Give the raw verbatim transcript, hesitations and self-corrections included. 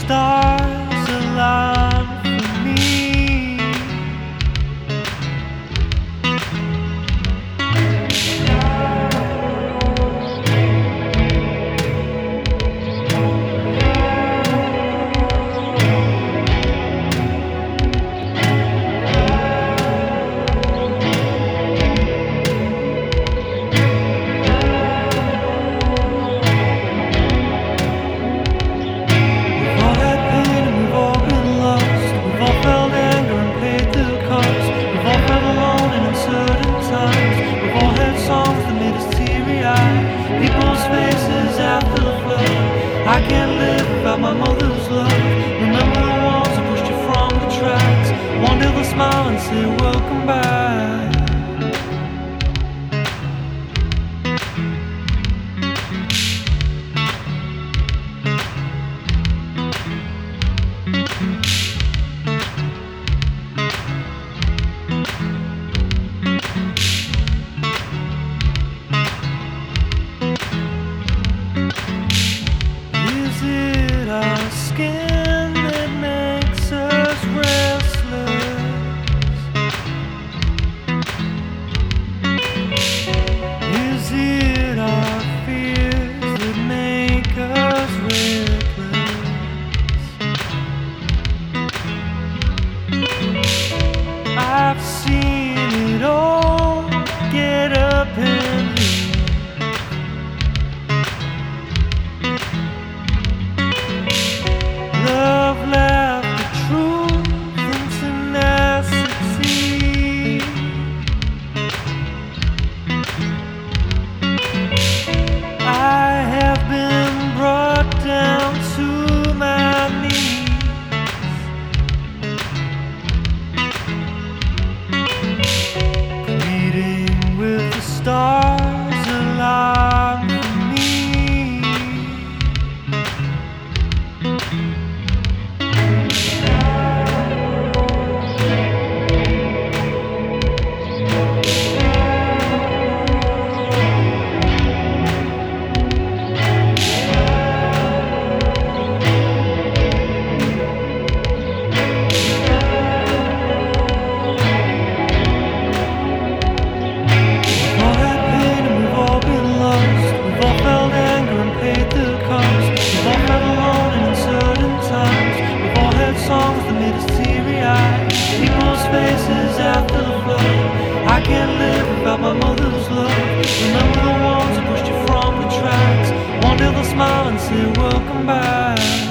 stars align for me. People's faces after the flood. I can't live without my mother's love. Remember the ones who pushed you from the tracks. One day they'll smile and say welcome back. Our skin that makes us restless. Is it our fears that make us reckless? I've seen it all. Get up and leave. Love, laughter, truth, and tenacity. I have been brought down to my knees. Pleading with the stars align for me. Songs that made us teary-eyed. People's faces after the flood. I can't live without my mother's love. Remember the ones who pushed you from the tracks. One day they'll smile and say welcome back.